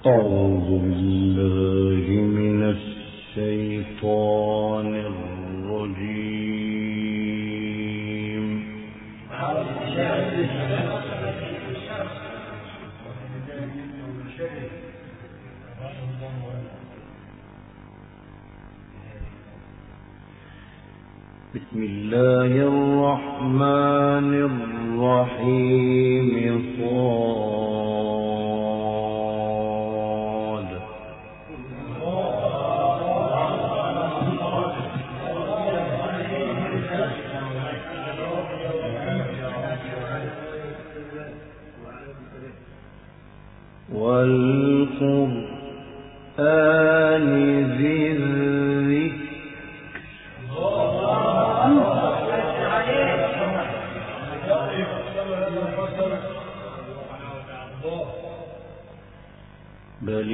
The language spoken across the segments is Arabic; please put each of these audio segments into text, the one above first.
أعوذ بالله من الشيطان الرجيم. بسم الله الرحمن الرحيم. والقرآن ذي الذكر بل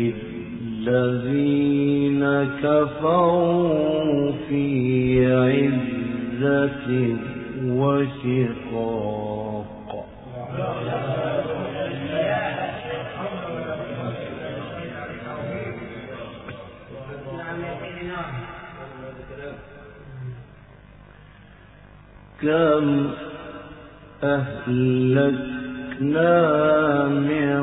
الذين كفروا في عزة وشقاق. كم أهلكنا من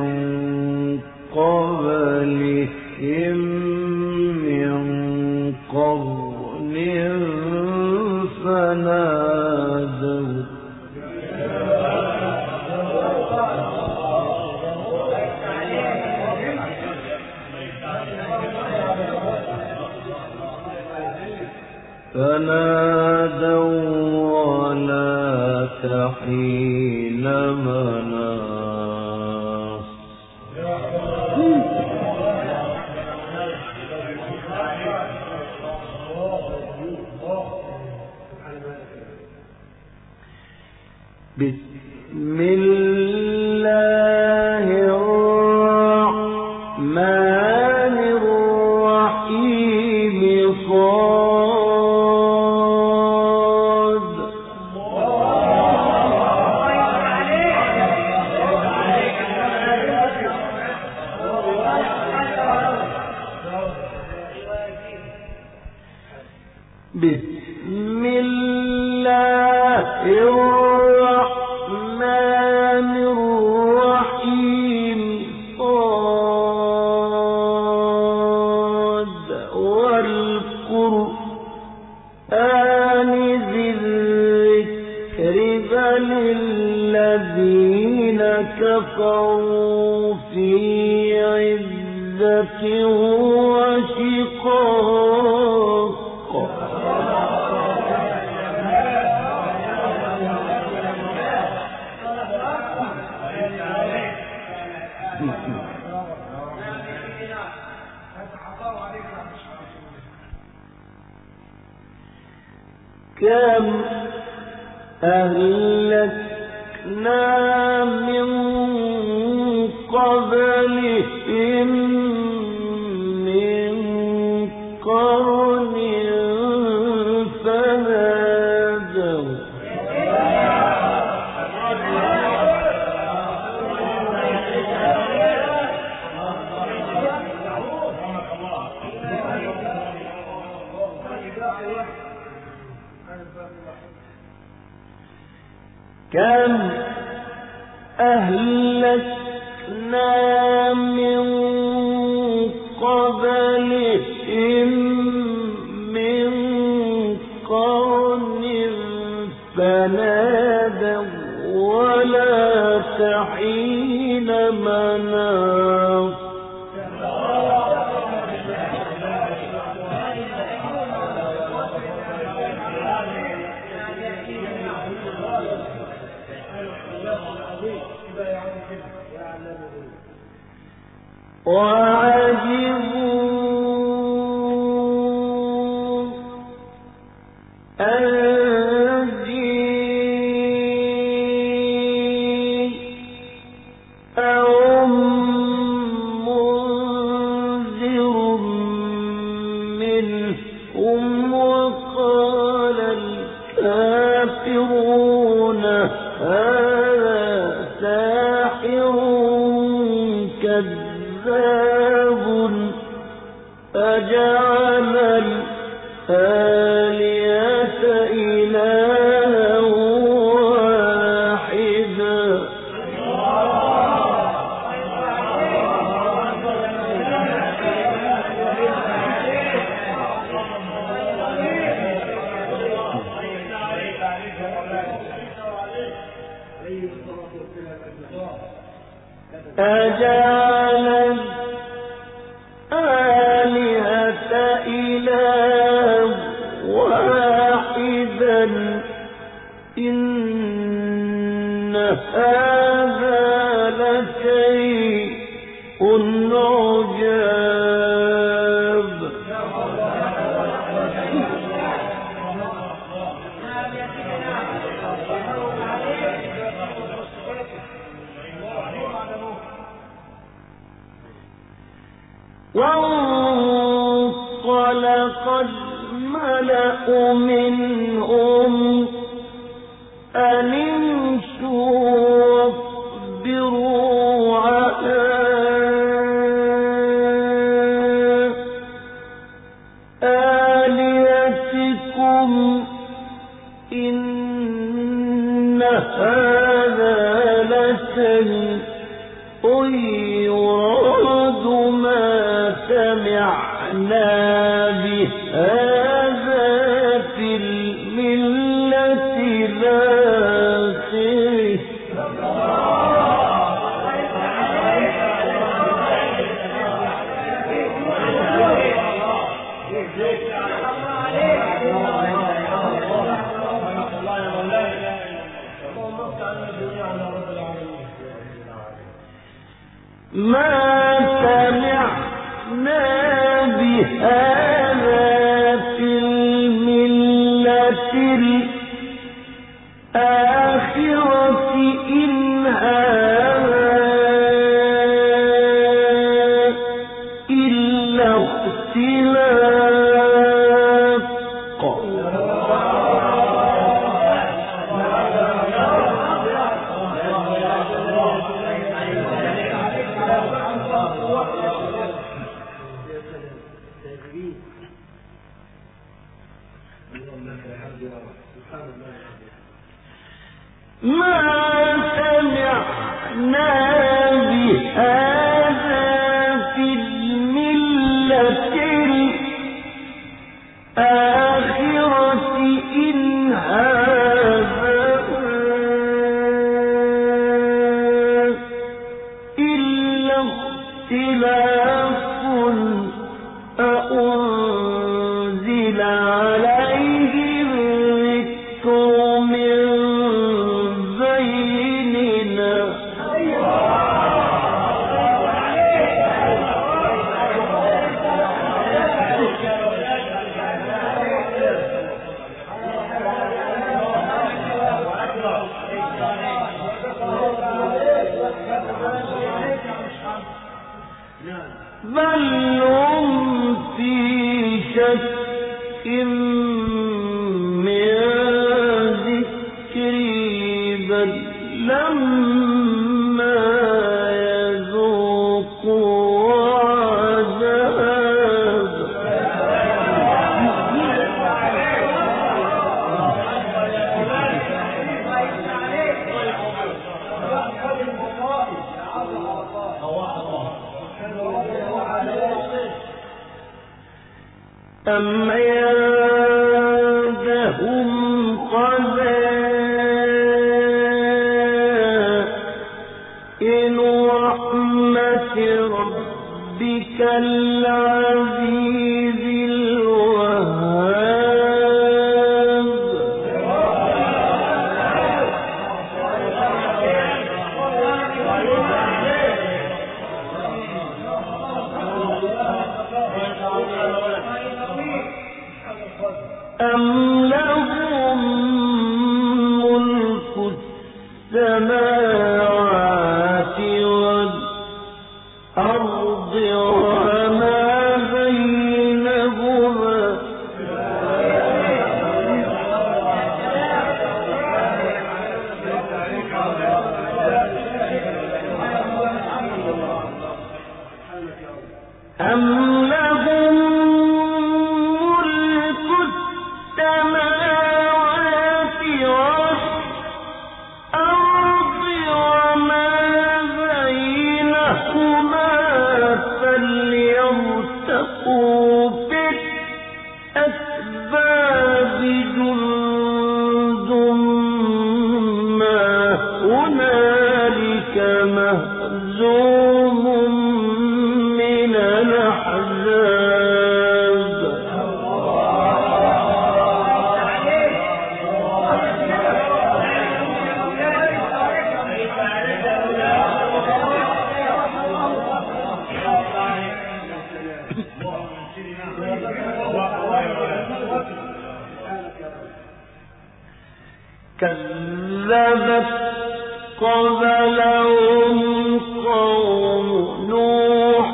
قبلهم من قرن فنادوا ولا تحين مناص. بسم الله الرحمن الرحيم. بسم الله الرحمن الرحيم. والقرآن ذي الذكر بل الذين كفروا في عزة وشقاق. كم أهلكنا من قبلهم من قرن فنادوا كم أهلكنا من قبلهم من قرن فنادوا ولا تحين مناص. وعجبوا أن جاءهم منذر منهم وقال الكافرون هذا ساحر كذاب. أجعل الآلهة إله واحدا إن هذا لشيء عجاب. وانطلق الملأ منهم أن امشوا واصبروا على آلهتكم إن هذا لشيء يراد ما سمعنا بهذا في الملة الآخرة. ما سمعنا بهذا في الملة الآخرة إن هذا إلا اختلاق. ما سمعنا بهذا في الملة الآخرة إن هذا إلا اختلاف أنزل عليه الذكر من بيننا. بل هم في شك من ذكري بل لما يذوقوا عذاب. أم عندهم خزائن رحمة ربك العزيز الوهاب. أم لهم ملك السماوات والأرض وما بينهما. أم لهم ملك السماوات والأرض وما بينهما فليرتقوا في الأسباب. جند ما هنالك مهزوم من الأحزاب كذبت قبلهم قوم نوح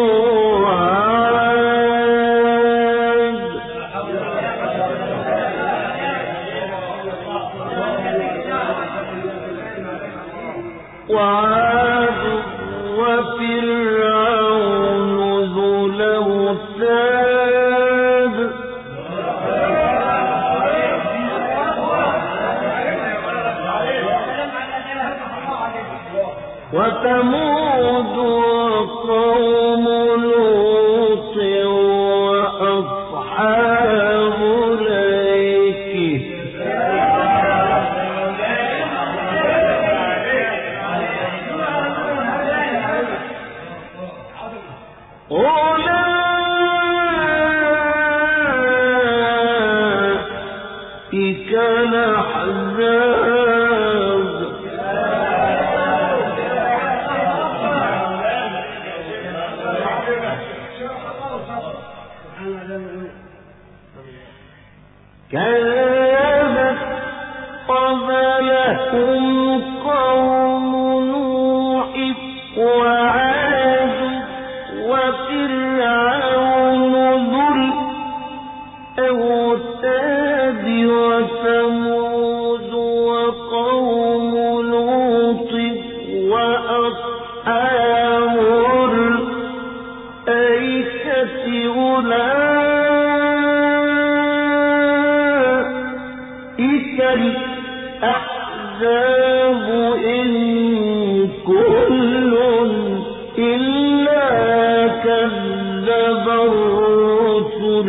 وعاد وفرعون ذو الأوتاد وثمود وقوم لوط وأصحاب الأيكة أولئك الأحزاب كذبت قبلهم قوم نوح وعاد وفرعون ذو الأوتاد وثمود وقوم لوط وأصحاب الأيكة أولئك الأحزاب إن كل إلا كذب الرسل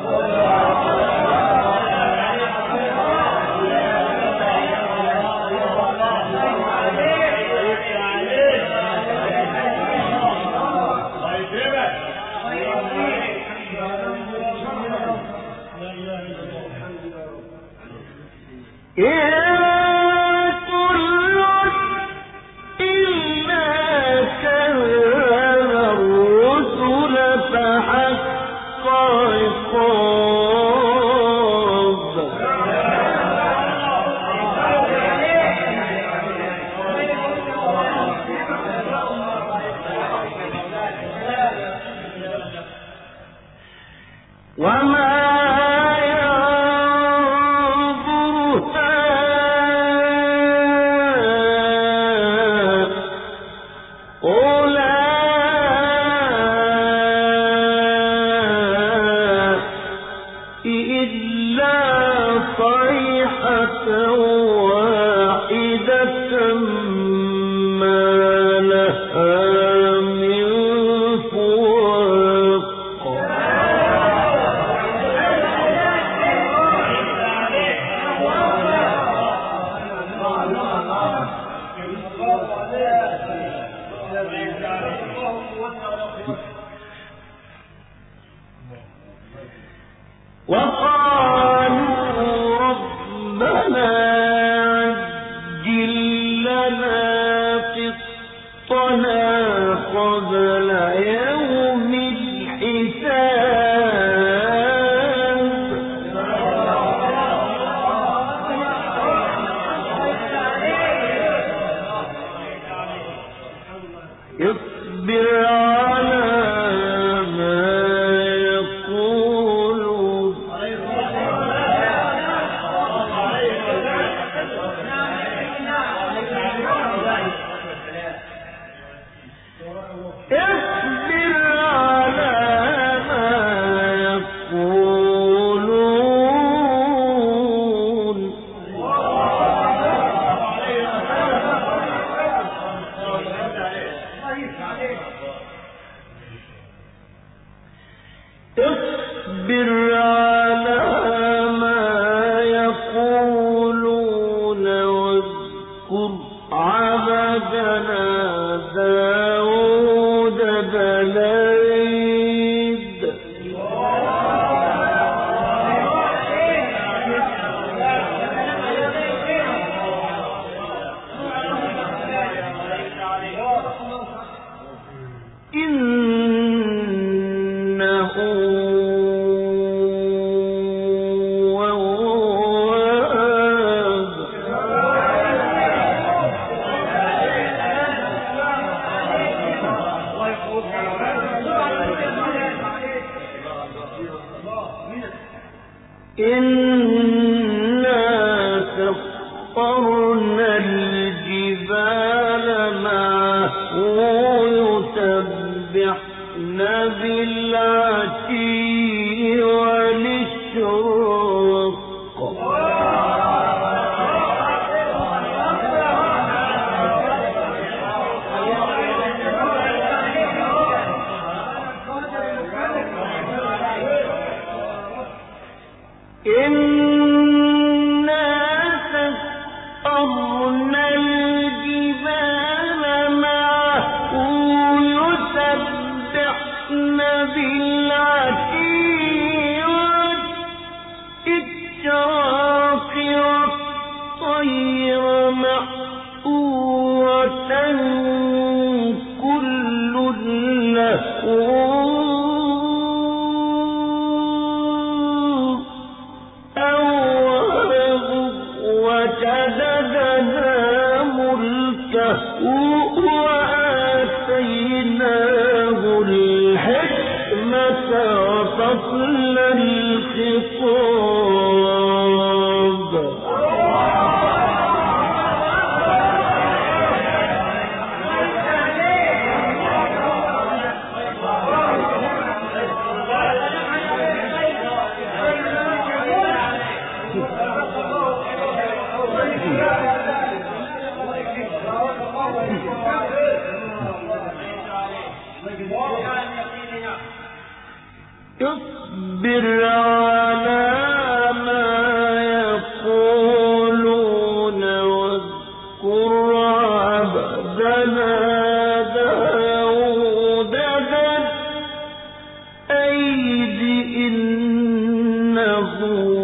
وقالوا ربنا عجل لنا قسطنا قبل يوم الحساب اصبر على ما يقولون اصبر على ما يقولون واذكر عبدنا داود بليد إنه إنا سخرنا الجبال معه يسبحن بالعشي والإشراق إنا سخرنا الجبال معه يسبحن بالعشي والإشراق والطير محشورة كل له وآتيناه الحكمة وفصل الخطاب اصبر على ما يقولون واذكر عبدنا داود ذا الأيد إنه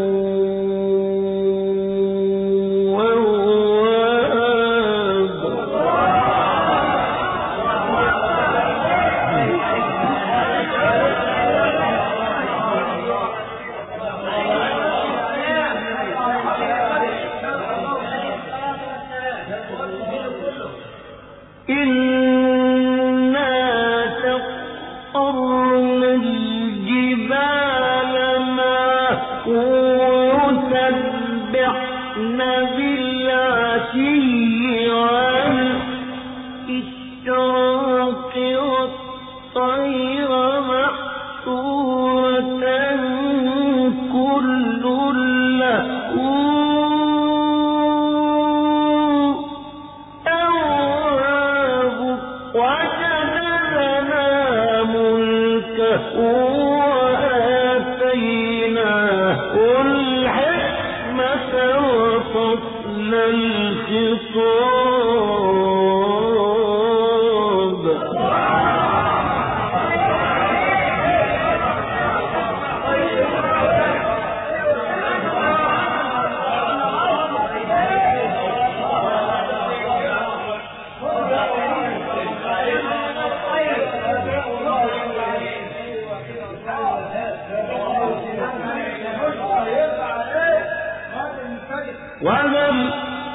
وهل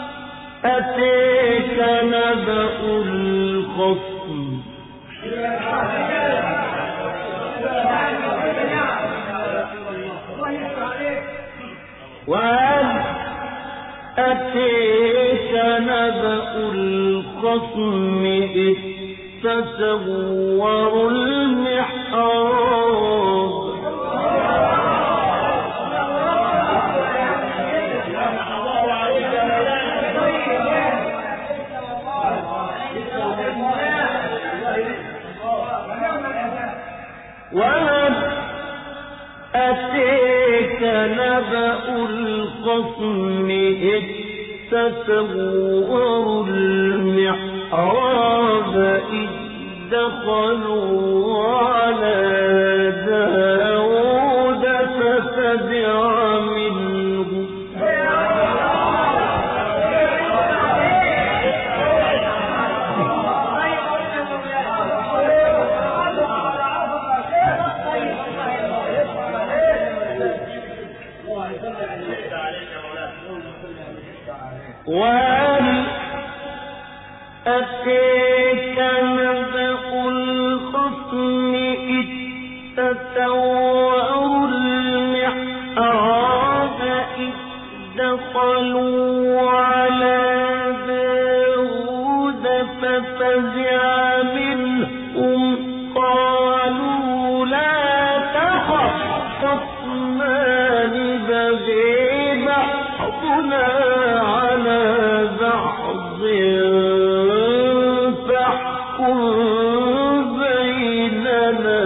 أتيك نبأ الخصم وهل أتيك نبأ الخصم إذ تسوروا المحراب وهل أتيك نبأ الخصم إذ تسوروا المحراب إذ دخلوا على داود ففزع منهم وهل أتيك نبأ الخصم إذ تسوروا المحراب إذ دخلوا على داود ففزع منهم قالوا لا تخف خصمان بغي بعضنا على بعض فاحكم بيننا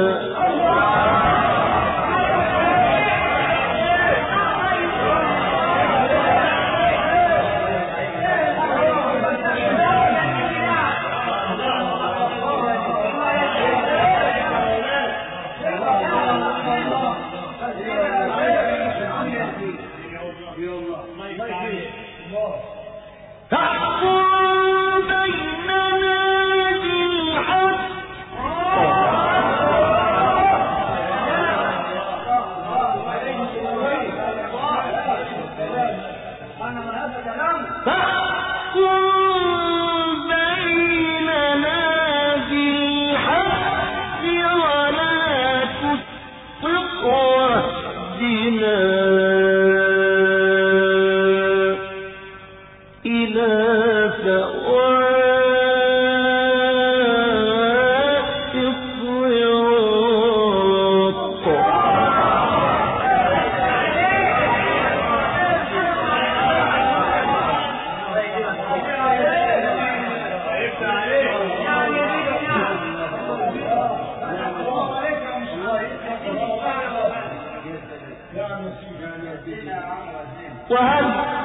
وهل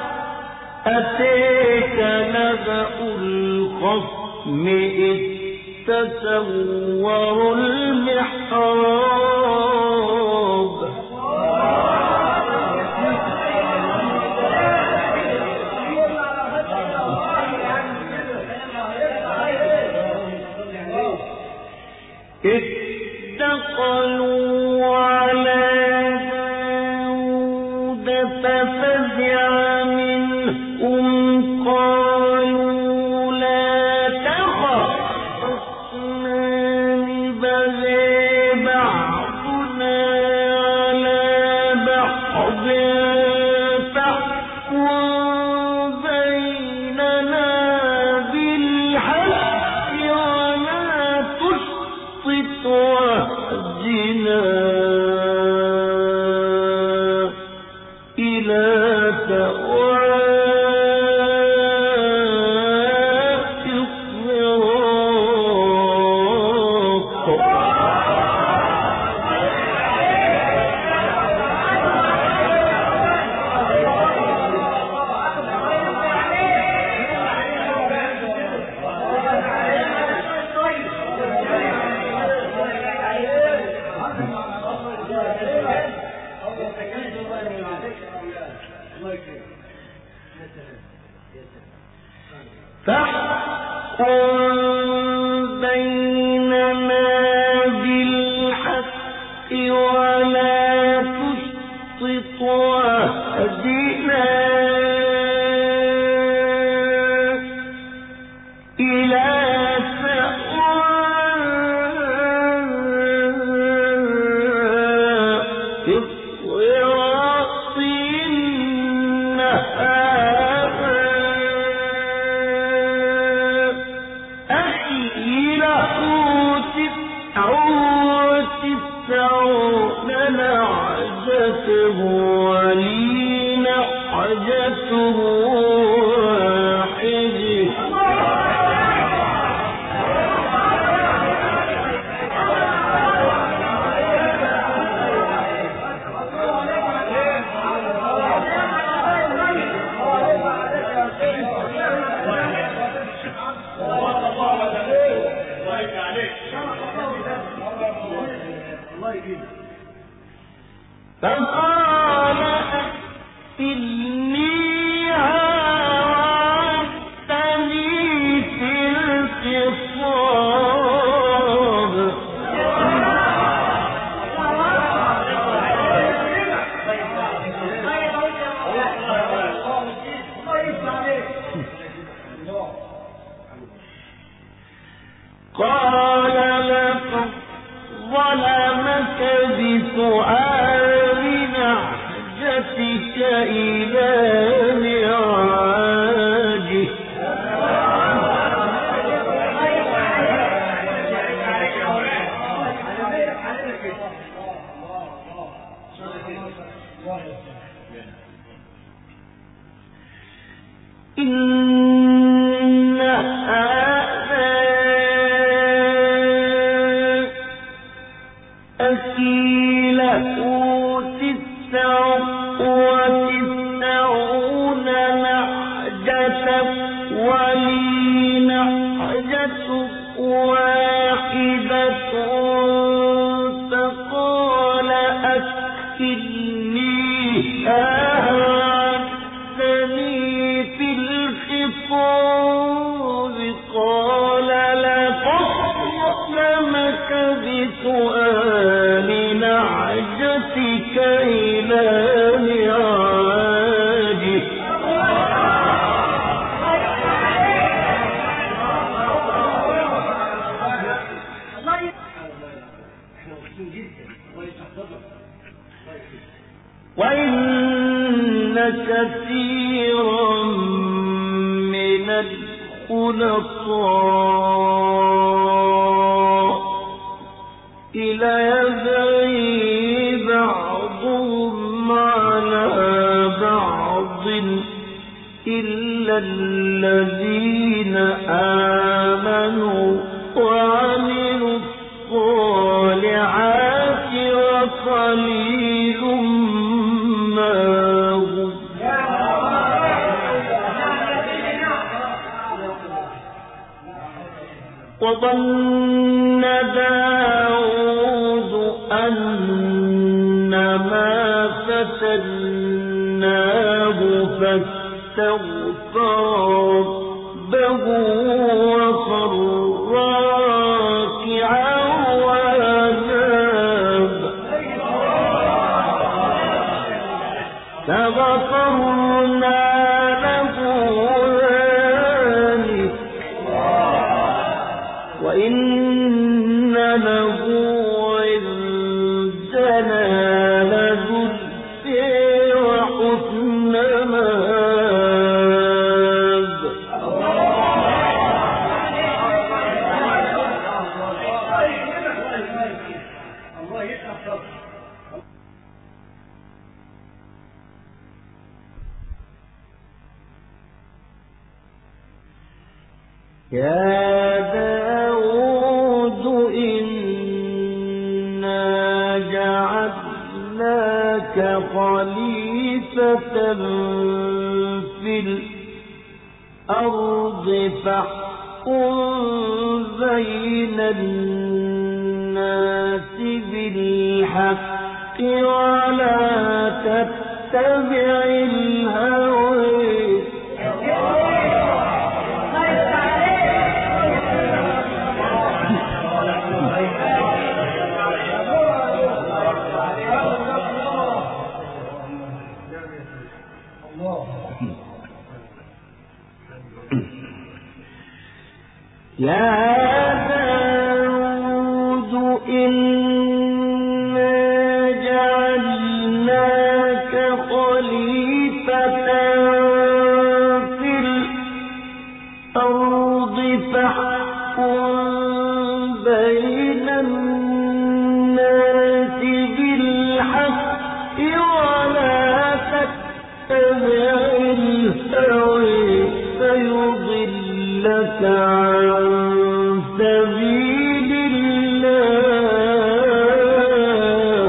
أتيك نبأ الخصم إذ تسوروا المحراب إذ دخلوا على داود ففزع منهم قالوا لا تخف خصمان بغي بعضنا على بعض فاحكم بيننا بالحق ولا تشطط واهدنا إلى سواء فاحكم بيننا بالحق ولا تشطط واهدنا إلى سواء الصراط ولي نحجته واحده فقال أكفلنيها وعدتني في الخصام قال لقد ظلمك بسؤال نعجتك إلى نعاجه إن هذا أخي له 99 نعجة ولي نعجة واحدة فقال أكفلنيها وعدتني في الخصام قال لقد ظلمك بسؤال نعجتك إلى نعاجه وإن كثيرا من الخلطاء ليبغي بعضهم على بعض إلا الذين آمنوا وعملوا الصالحات وقليل ما هم وظن داود أنما فتناه فاستغفر ربه وخر راكعا وأناب فغفرنا له ذلك وإن له عندنا لزلفى وحسن مآب يا داود إنا جعلناك خليفة في الأرض فاحكم بين الناس بالحق ولا تتبع الهوى يا داود إنا جعلناك خليفة في الأرض فاحكم بين الناس بالحق ولا تتبع الهوى فيضلك عن سبيل الله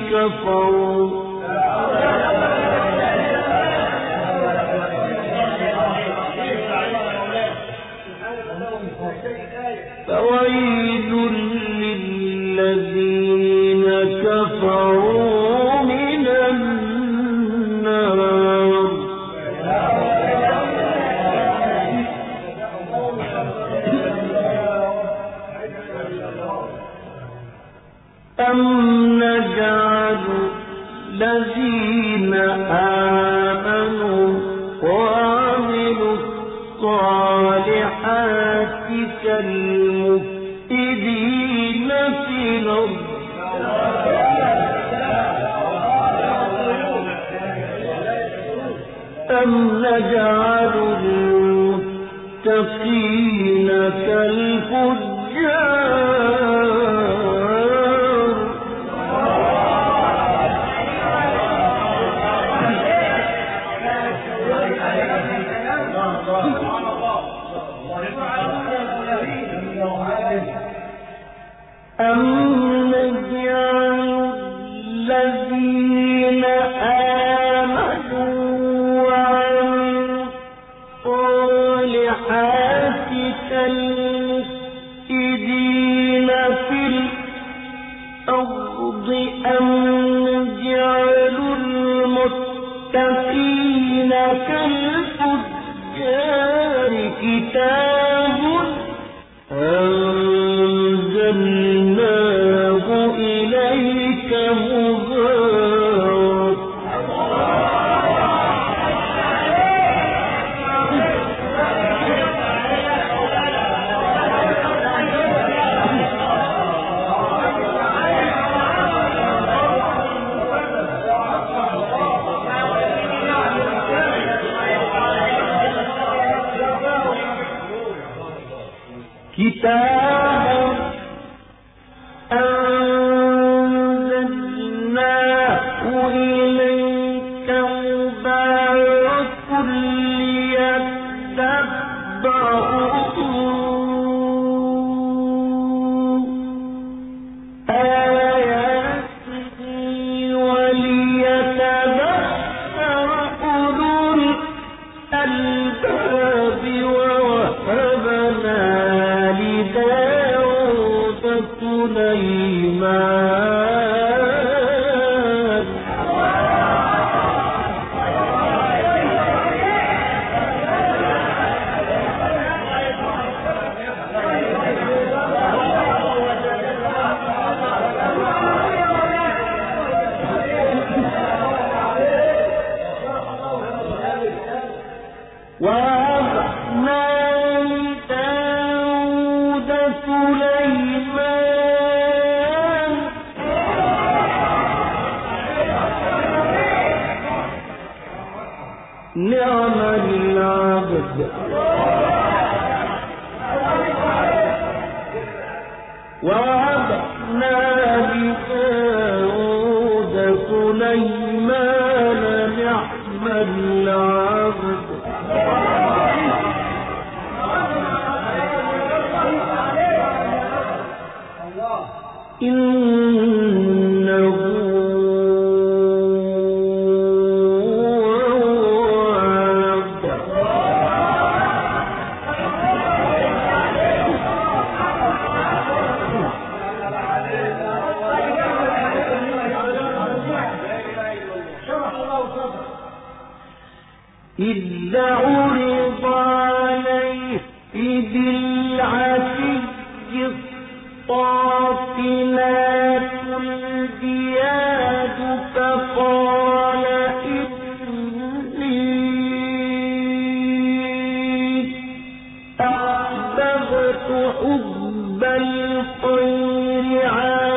كفروا فويل للذين كفروا من النار أم نجعل الذين آمنوا وعملوا الصالحات كالمفسدين في الأرض أم نجعل المتقين كالفجار أم نجعل الذين آمنوا وعملوا الصالحات كالمفسدين في الأرض أم نجعل المتقين كالفجار كتاب أنزلناه إليك مبارك كتاب أنزلناه إليك مبارك ليدبروا آياته وليتذكر أولو الألباب ووهبنا لداود سليمان ووهبنا لداود سليمان نعم العبد ووهبنا لداود سليمان نعم العبد إنه إذ عرض عليه بالعشي الصافنات الجياد فقال إني أحببت حب الخير عن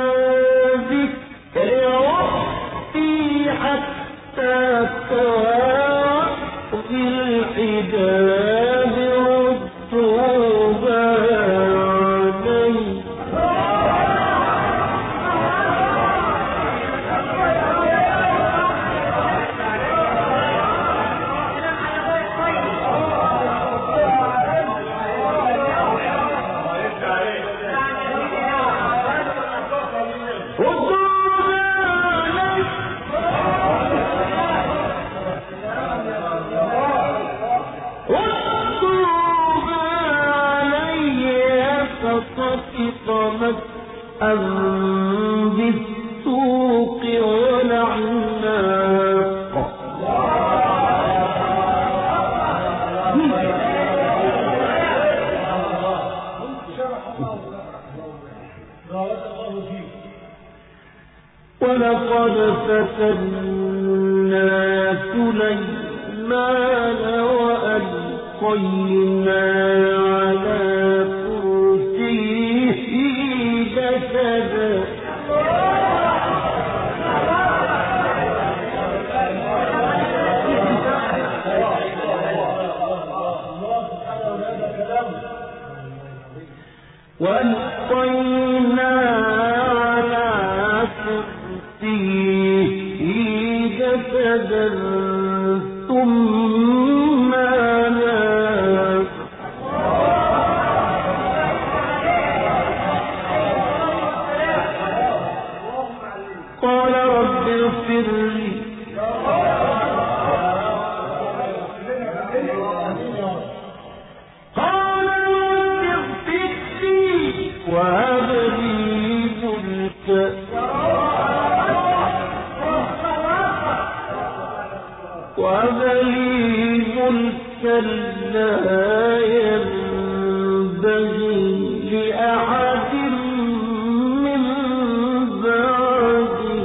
ذكر ربي حتى طار في الحجاب ردوها علي بالسوق والأعناق ولقد فتنا سليمان وألقينا على كرسيه جسدا وألقينا على كرسيه جسدا ثم أناب قال رب اغفر لي وهب لي ملكا لا ينبغي لأحد من بعدي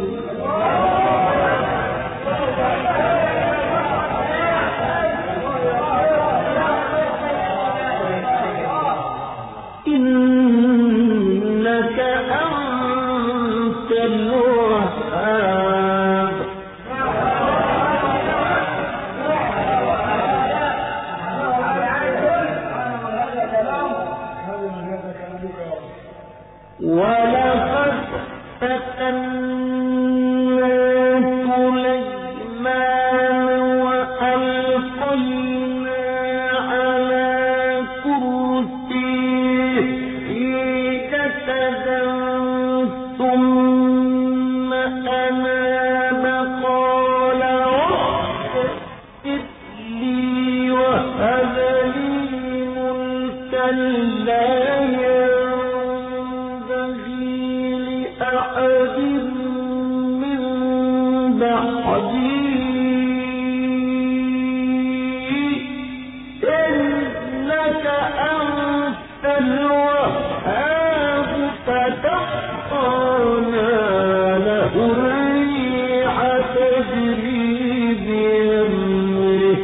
إنك أنت الوهاب ولقد فتنا سليمان وألقينا على كرسيه جسدا ثم أناب قال رب اغفر لي وهب لي ملكا لا أحد من بعدي إنك أنت الوهاب فتحقنا له الريح تجري بأمره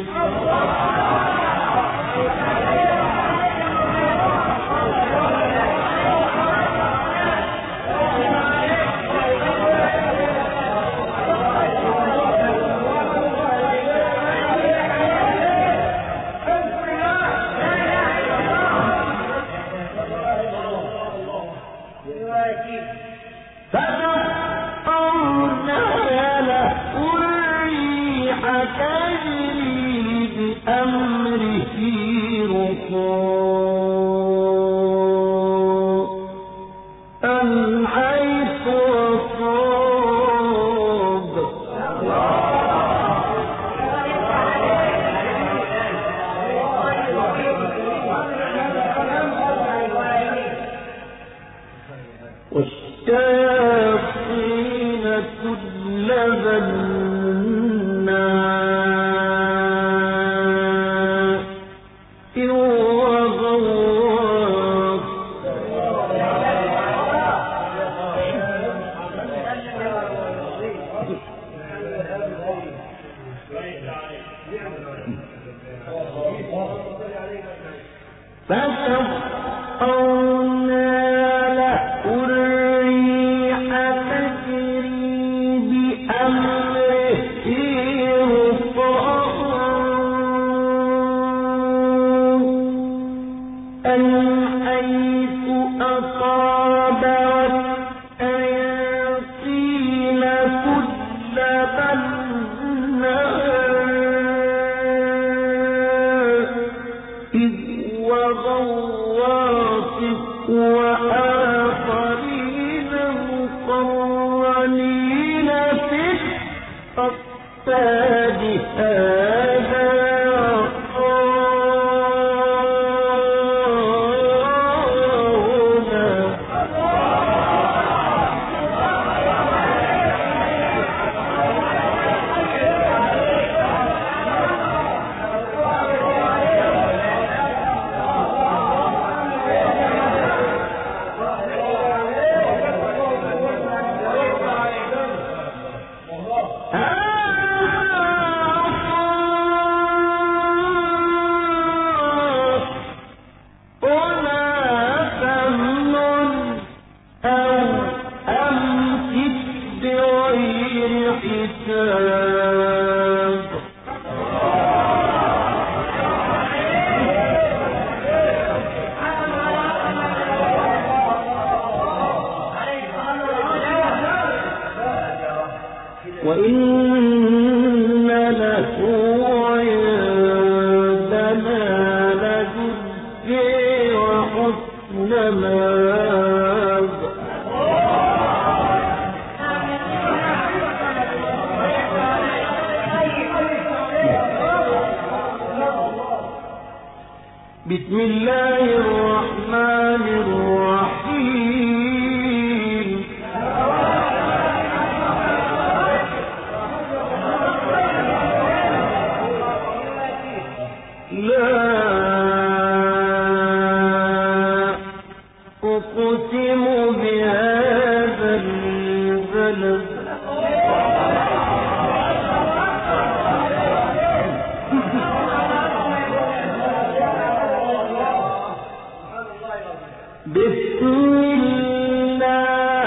أمره رخاء حيث أصاب والشياطين كل فسخرنا له الريح تجري بأمره رخاء حيث أصاب والشياطين كل بناء إذ وغواصف وآخرين مقرنين في الأصفاد هذا قولا وإن له عندنا لزلفى وحسن مآب. بسم الله الرحمن الرحيم. لا أقسم بهذا البلد بسم الله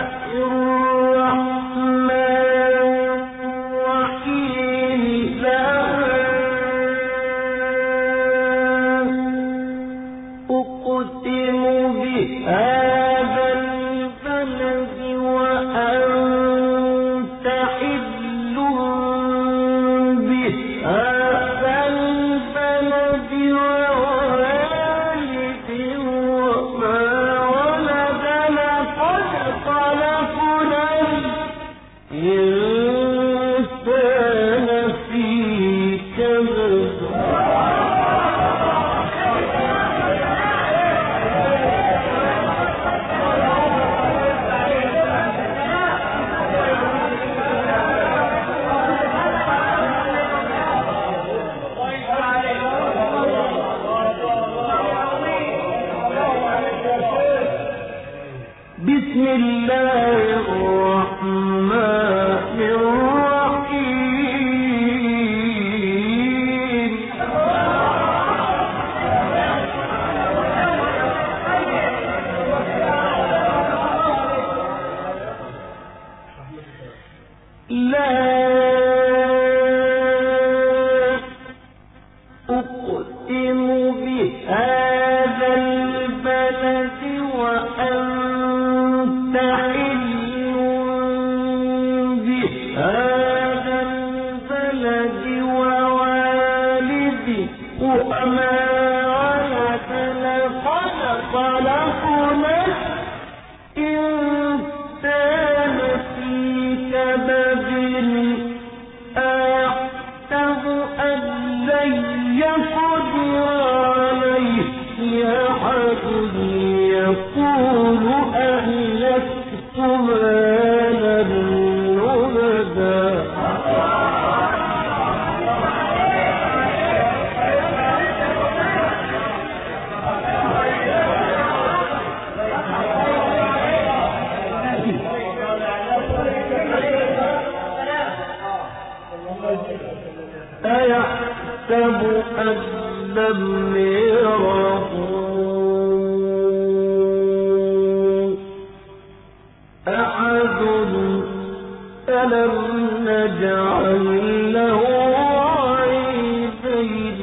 الرحمن الرحيم. لا أقسم بهذا البلد وأنت حل بهذا البلد ووالد وما ولد. لقد خلقنا الإنسان في كبد. بسم الله الرحمن الرحيم. لا أقسم بهذا البلد وأنت حل بهذا البلد ووالد وما ولد. لقد خلقنا الإنسان في كبد. أيحسب أن لن يقدر عليه أحد. يقول أهلكت مالا لبدا. أيحسب أن لم يره أحد. ألم نجعل له عينين.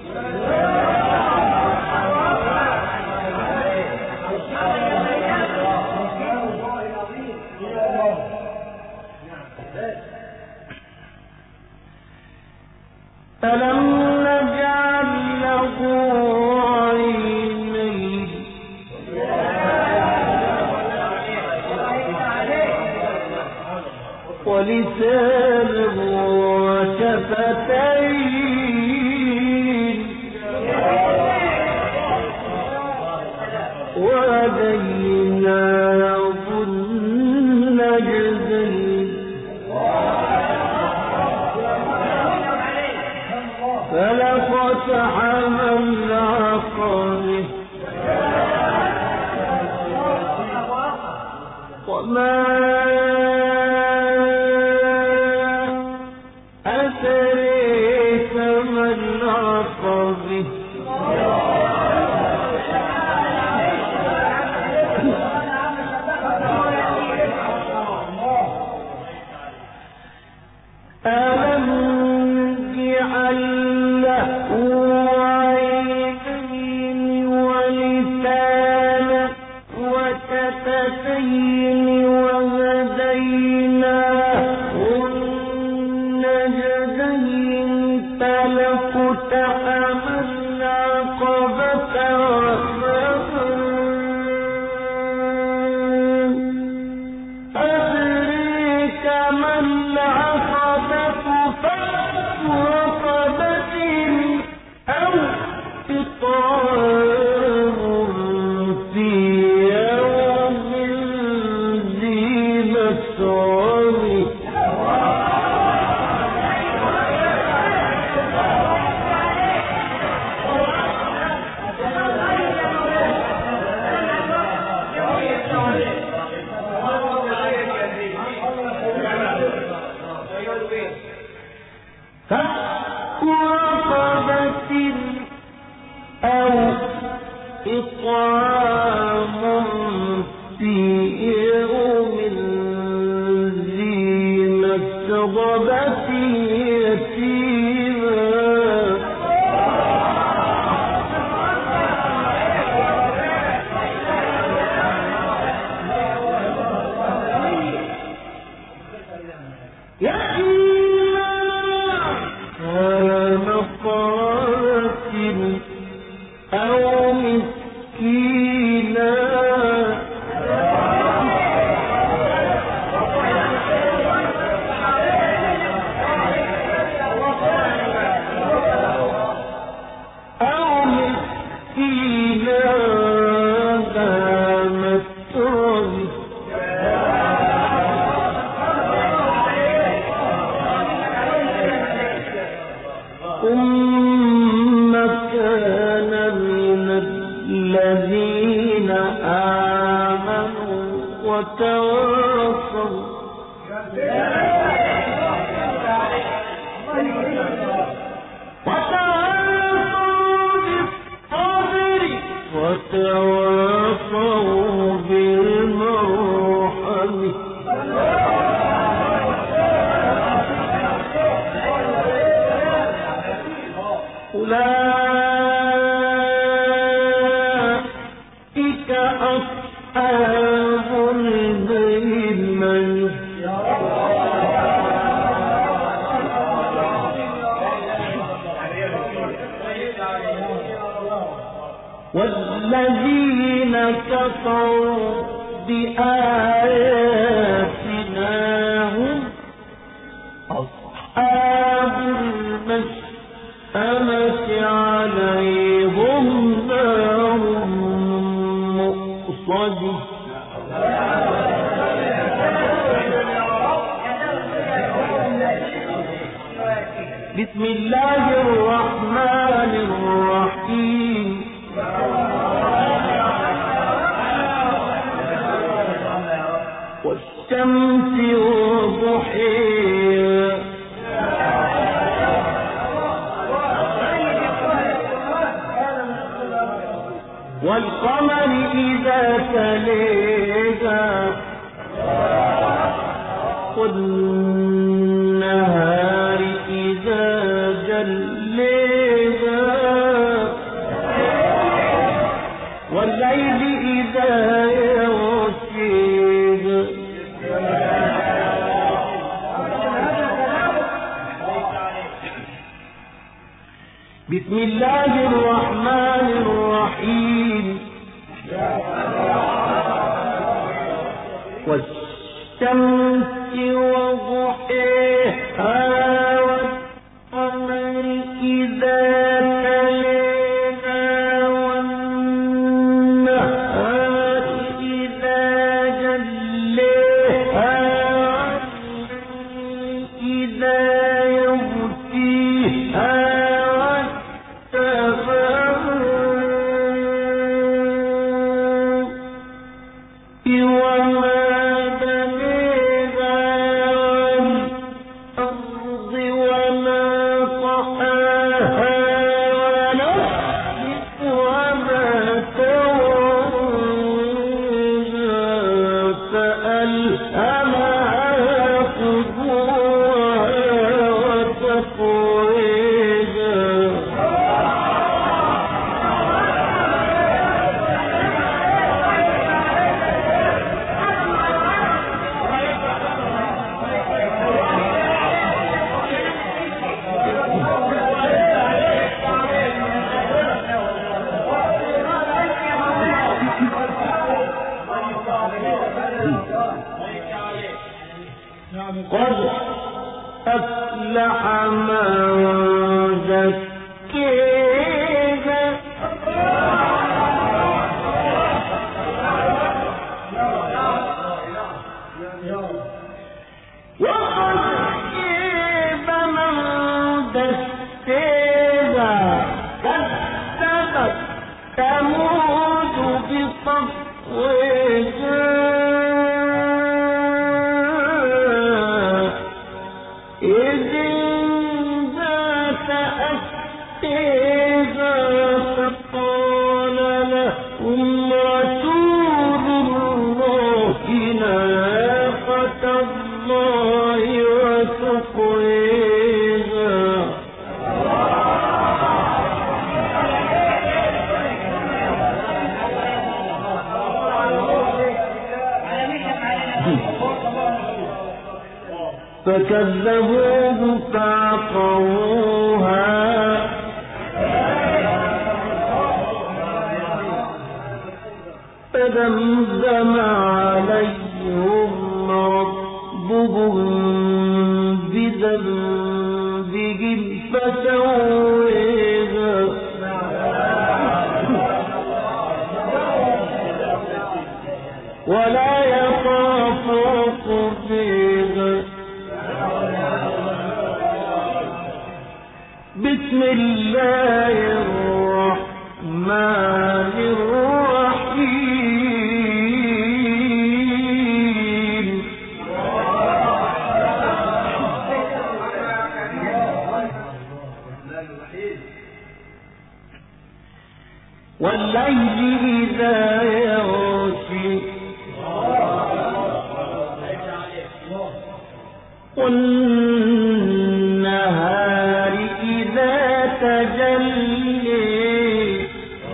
ألم نجعل له عينين ولسانا وشفتين وهديناه النجدين. فلقتحم العقبة وما أدريك ما والذين كفروا بآياتنا هم أصحاب المشأمة عليهم نار مؤصدة بسم الله الرحمن الرحيم والشمس وضحيها والقمر إذا تليها والنهار إذا جليها والليل إذا يغشيها بسم الله الرحمن الرحيم والشمس وضحيها والقمر إذا تليها والنهار إذا جليها إذا يغشيها قد أفلح من زكيها إذ انبعث أشقاها فقال لهم رسول الله ناقة الله وسقيها فكذبوه فعقروها فدمدم عليهم ربهم بذنبهم فسويها ولا يخاف عقباها. بسم الله الرحمن الرحيم. والليل إذا يغشي والنهار إذا تجلي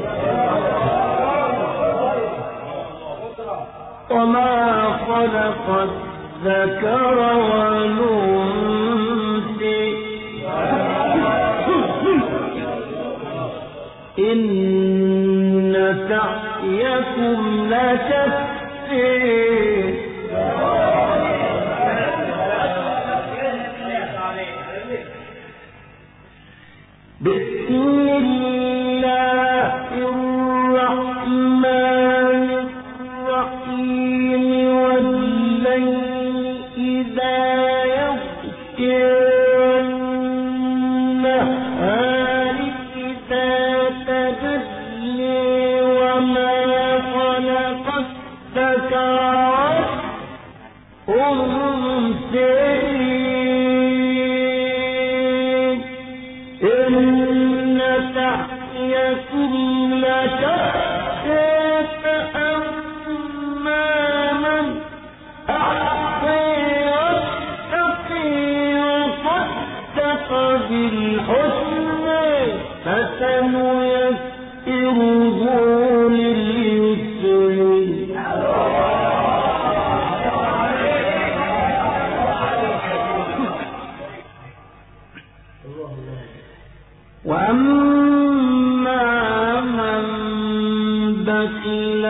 وما خلق الذكر والأنثى إن سعيكم لشتى بسم الله الرحمن الرحيم. والليل إذا يغشى والنهار إذا تجلى وما خلق الذكر والأنثى إن سعيكم لشتى فأما من أعطى واتقى وصدق بالحسنى فسنيسره لليسر. وأما من بخل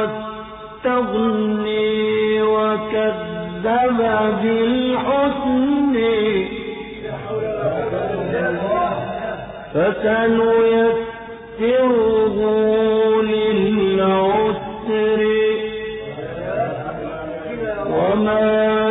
واستغنى وكذب بالحسنى فسنيسره للعسر. وما